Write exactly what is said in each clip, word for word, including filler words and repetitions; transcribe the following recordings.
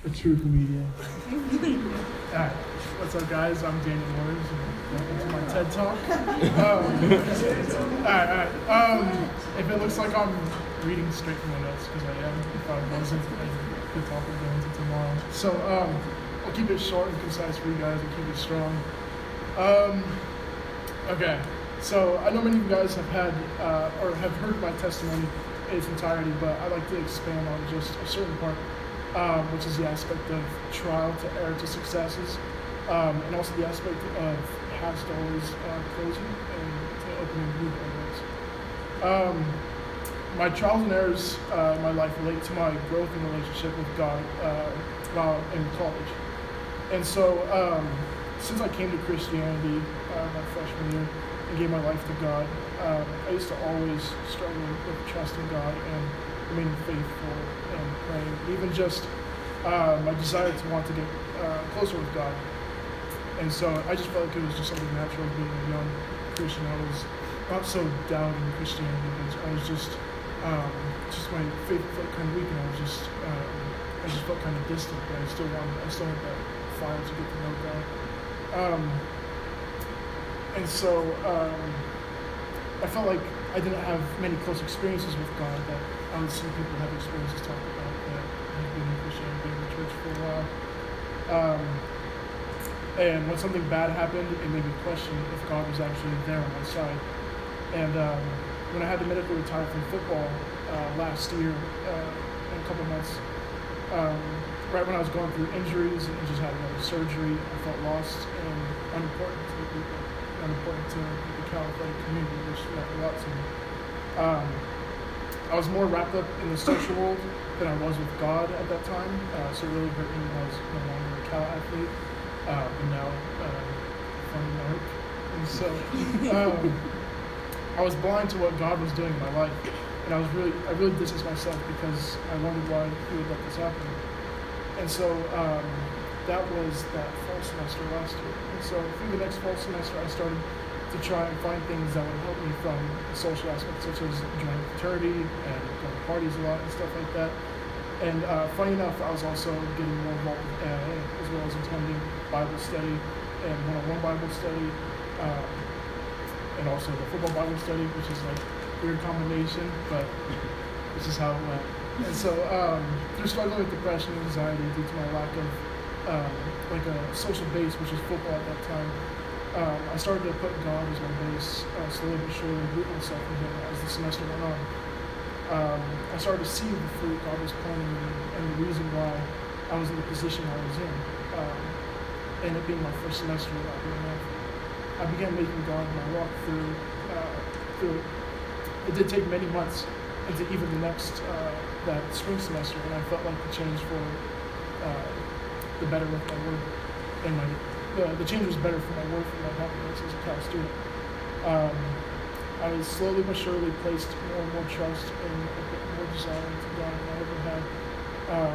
a true comedian. Alright, what's up guys? I'm Daniel Morris and welcome to my TED Talk. Um, alright, alright. Um, if it looks like I'm reading straight from my notes, because I am, if I wasn't, I could talk about it tomorrow. So, um, I'll keep it short and concise for you guys and keep it strong. Um, okay, so I know many of you guys have had, uh, or have heard my testimony in its entirety, but I'd like to expand on just a certain part. Um, which is the aspect of trial to error to successes, um, and also the aspect of past doors uh, closing and to opening new doors. Um, my trials and errors uh, in my life relate to my growth in relationship with God uh, while in college. And so, um, since I came to Christianity uh, my freshman year and gave my life to God, um, I used to always struggle with trusting God and remaining faithful and praying, even just uh, my desire to want to get uh, closer with God. And so I just felt like it was just something natural being a young Christian. I was not so down in Christianity, but I was just, um, just my faith felt kind of weak, and I was just, um, I just felt kind of distant, but I still wanted, I still had that fire to get to know God. Um, and so um, I felt like I didn't have many close experiences with God that I would see people have experiences talk about that have been in Christianity, been in the church for a while. Um, and when something bad happened, it made me question if God was actually there on my side. And um, when I had to medically retire from football uh, last year, uh, in a couple months, um, right when I was going through injuries and just had another surgery, I felt lost and unimportant to the people, unimportant to the Cal athletic community, which meant a lot to me. Um, I was more wrapped up in the social world than I was with God at that time, uh, so it really hurt me when I was no longer a Cal athlete, uh, but now uh, fun mark. And so um, I was blind to what God was doing in my life, and I was really, I really distanced myself because I wondered why He would let this happen. And so um, that was that fall semester last year. And so through the next fall semester, I started to try and find things that would help me from the social aspect, such as joining fraternity and going to parties a lot and stuff like that. And uh, funny enough, I was also getting more involved with A I A, as well as attending Bible study and one-on-one Bible study, um, and also the football Bible study, which is like a weird combination, but this is how it went. And so um, through struggling with depression and anxiety due to my lack of um, like a social base, which was football at that time, Um, I started to put God as my base, uh, slowly but surely, and root myself in Him as the semester went on. Um, I started to see the fruit God was planting in me and the reason why I was in the position I was in. Um, and it being my first semester without being an athlete, I began making God my walk through. Uh, through. It did take many months into even the next uh, that spring semester, and I felt like the change for uh, the better with my work and my. The, the change was better for my work and my happiness as a Cal student. Um, I slowly but surely placed more and more trust and a bit more desire into God than I ever had. Um,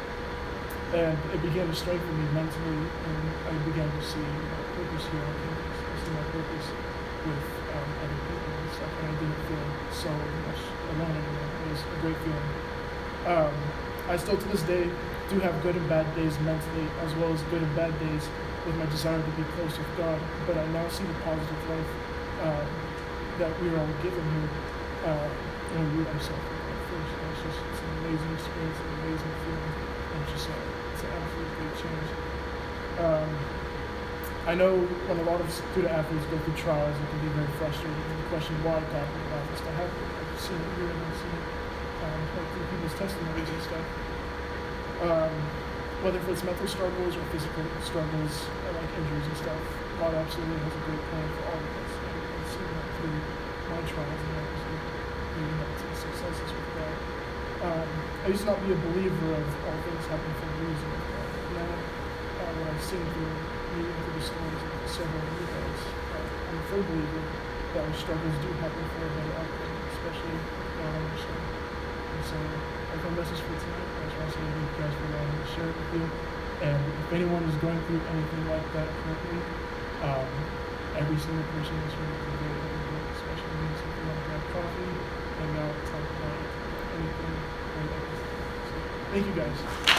and it began to strengthen me mentally, and I began to see my purpose here on campus. I see my purpose with um, other people and stuff, and I didn't feel so much alone anymore. It was a great feeling. Um, I still, to this day, do have good and bad days mentally, as well as good and bad days with my desire to be close with God, but I now see the positive life uh, that we are all given here, uh, and we root ourselves in God first. And it's just it's an amazing experience, an amazing feeling, and it's just a, it's an absolute great change. Um, I know when a lot of student athletes go through trials, it can be very frustrating, and you question why God would allow this to happen. I've seen it here and I've seen it um, through people's testimonies and stuff. Um, Whether if it's mental struggles or physical struggles, uh, like injuries and stuff, God absolutely has a great plan for all of us. And I've seen that through my trials and errors and leading up to the successes with God. Um, I used to not be a believer of all things happen for a reason with God. Now, uh, when I've seen through meeting through the stories of several of you guys, uh, I'm a full believer that our struggles do happen for a better outcome, especially with God on our side. And so, that's my message for tonight. I just want to say thank you guys for allowing me to share it with you. And if anyone is going through anything like that currently, um, every single person in this room is very helpful, especially me. So if you want to grab coffee, hang out, talk about anything, great. So, thank you guys.